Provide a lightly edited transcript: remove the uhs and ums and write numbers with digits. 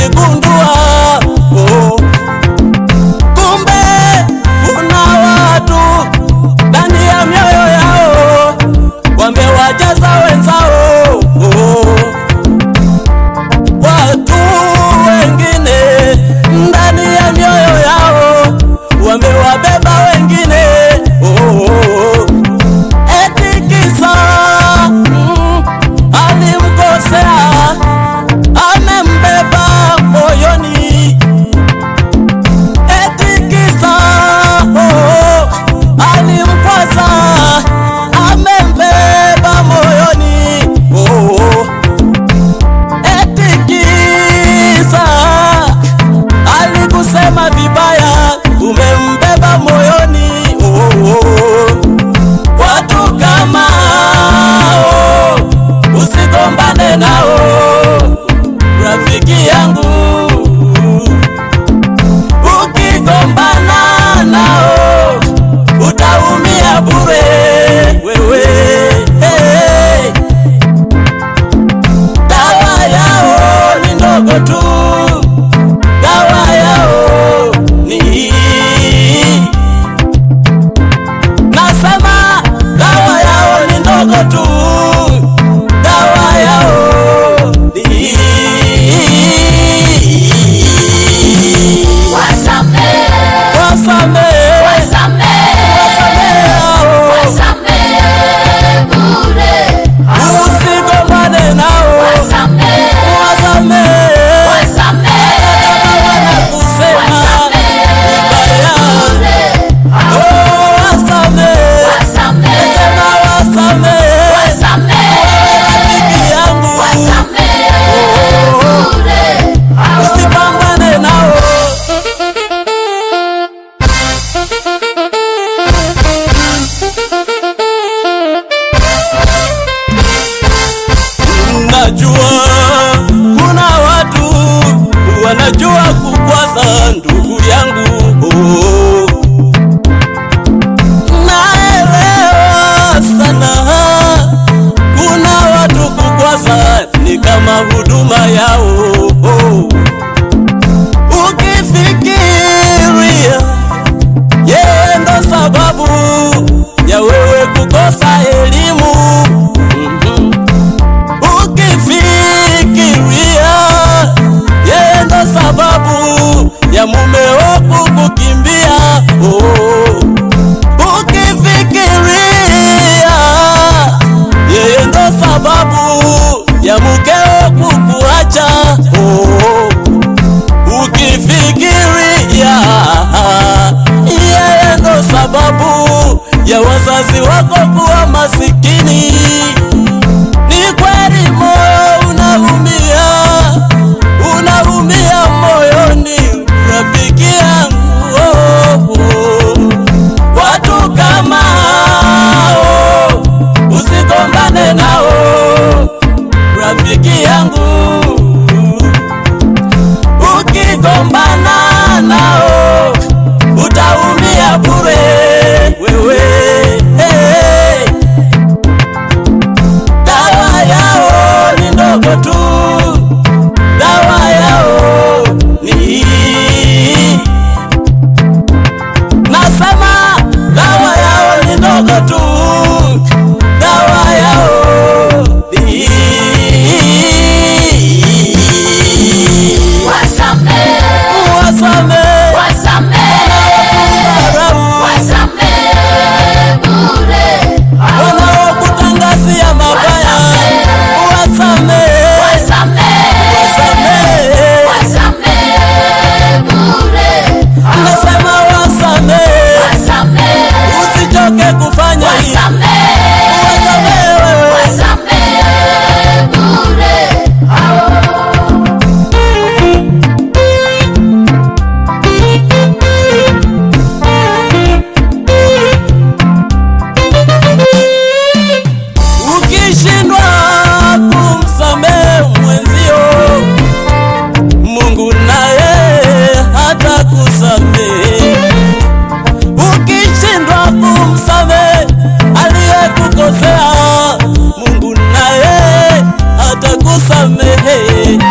niligundua kumbe kuna watu ndani ya mioyo yao wamewajaza wenzao. Watu wengine ndani ya mioyo yao wamewabeba wengine. Eti kisa alimkosea, amembeba moyoni. Eti kisa alimkwaza, amembeba moyoni. Eti kisa alikusema vibaya, umembeba moyoni. Watu kama hao usigombane nao, rafiki yangu. Ukigombana nao utaumia bure wewe. Dawa yao ni ndogo tu, dawa yao ni, nasema dawa yao ni ndogo tu, dawa yao ni wasamehe, wasamehe, wasamehe bure, usigombane nao, wasamehe, najua kuna watu wanajua kukwaza ndugu yangu. Naelewa sana, kuna watu kukwaza ni kama huduma yao. Ukifikiria yeye ndo sababu ya wewe kukosa elimu, ukifikiria yeye ndo sababu ya mumeo kukukimbia, ukifikiria yeye ndo sababu ya mkeo kukuacha, ukifikiria yeye ndo sababu ya wazazi wako kuwa masikini, ni kweli moyo unaumia, unaumia moyoni rafiki yangu. Watu kama hao usigombane nao rafiki yangu. Ukigombana nao utaumia bure wewe. Dawa yao ni ndogo tu, dawa yao ni, nasema dawa yao ni ndogo tu, dawa yao ni wasamehe, wasamehe, wasamehe bure, wanaokutangazia mabaya, wasamehe, wasamehe bure, nasema wasamehe, usichoke kufanya hivi, wasamehe wewe, wasamehe bure. Ukishindwa kumsamehe mwenzio, Mungu naye hatakusamehe. Ukishindwa kumsamehe aliyekukosea, Mungu naye hatakusamehe.